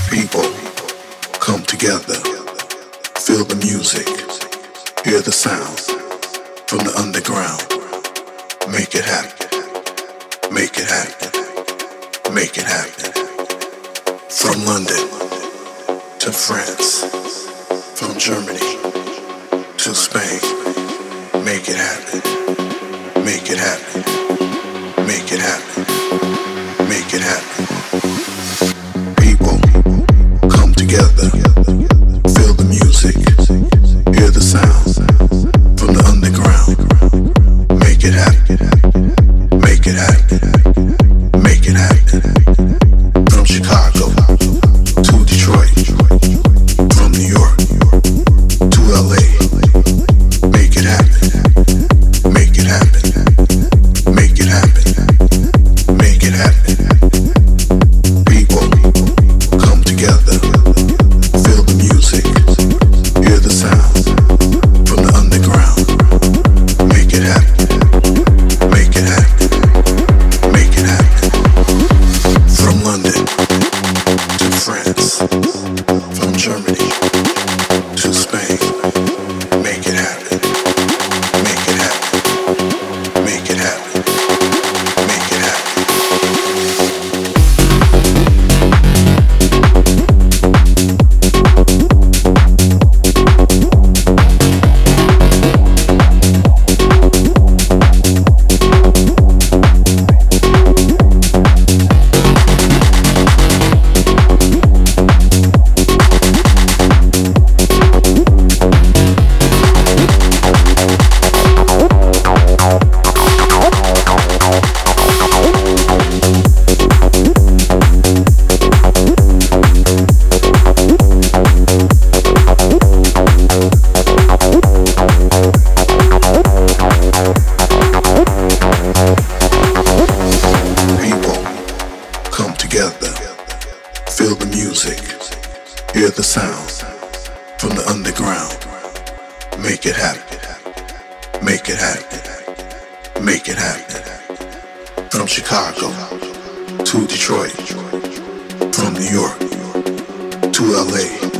People, come together, feel the music, hear the sound from the underground. Make it happen, make it happen, make it happen. From London to France, from Germany to Spain. Make it happen, make it happen, make it happen, make it happen. People, come together, feel the music, hear the sound from the underground. Make it happen, make it happen, make it happen. From Chicago to Detroit, from New York to LA. Make it happen, make it happen, make it happen, make it happen. People, come together, feel the music, hear the sound from the underground. Make it happen, make it happen, make it happen. From London to France, from Germany to Spain. Make it happen, make it happen, make it happen, make it happen. People, come together, feel the music, hear the sound from the underground. Make it happen, make it happen, make it happen. From Chicago to Detroit, from New York to LA.